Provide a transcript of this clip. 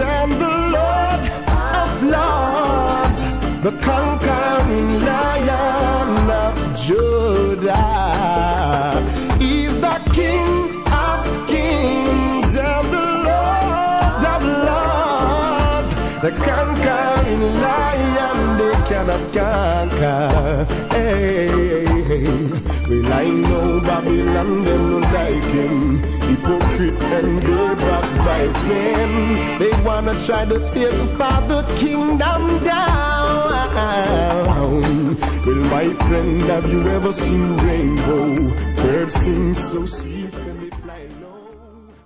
and the Lord of lords, the conquering Lion of Judah. He's the King of kings and the Lord of lords, the conquering Lion they cannot conquer. Hey, well, I know Babylon, them don't like him. Hypocrite and they backbiting. They wanna try to take the Father kingdom down. Well, my friend, have you ever seen rainbow? Birds sing so sweet.